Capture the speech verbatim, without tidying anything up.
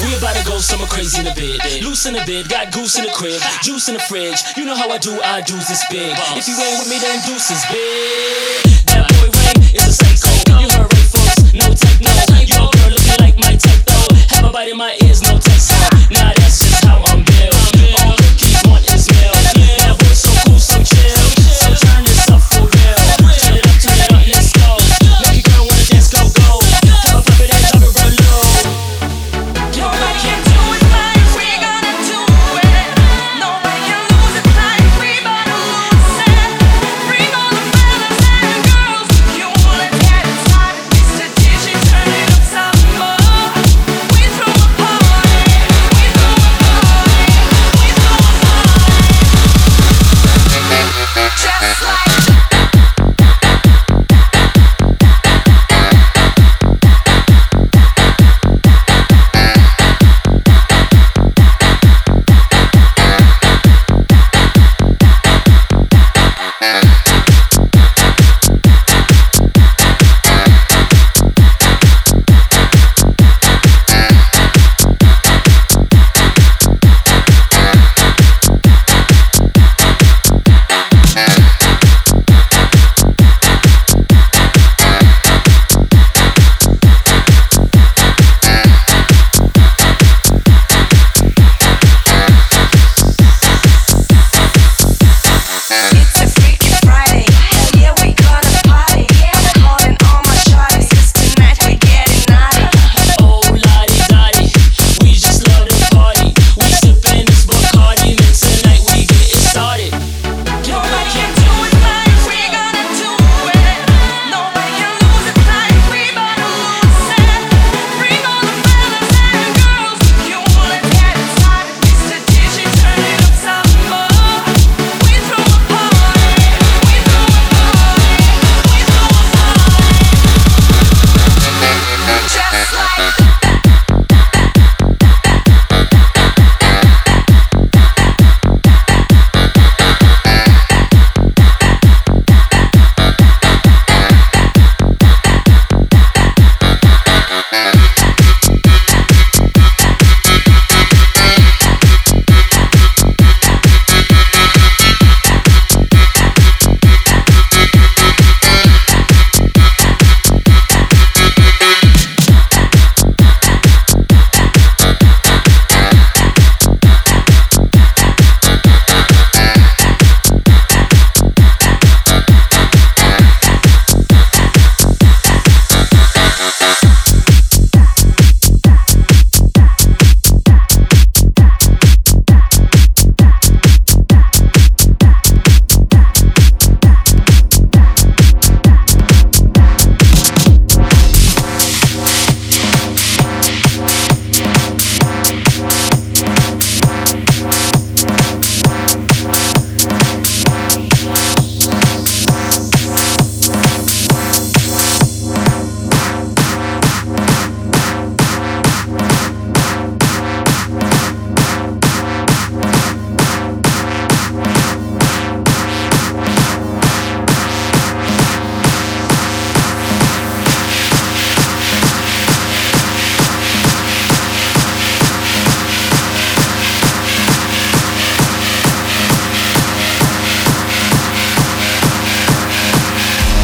We about to go somewhere crazy in the bed. Loose in the bed, got goose in the crib, juice in the fridge. You know how I do, I do this big. If you ain't with me, then deuces big. That boy Rain is a psycho. You heard right, folks, no techno. Your girl looking like my techno. Have a bite in my ear.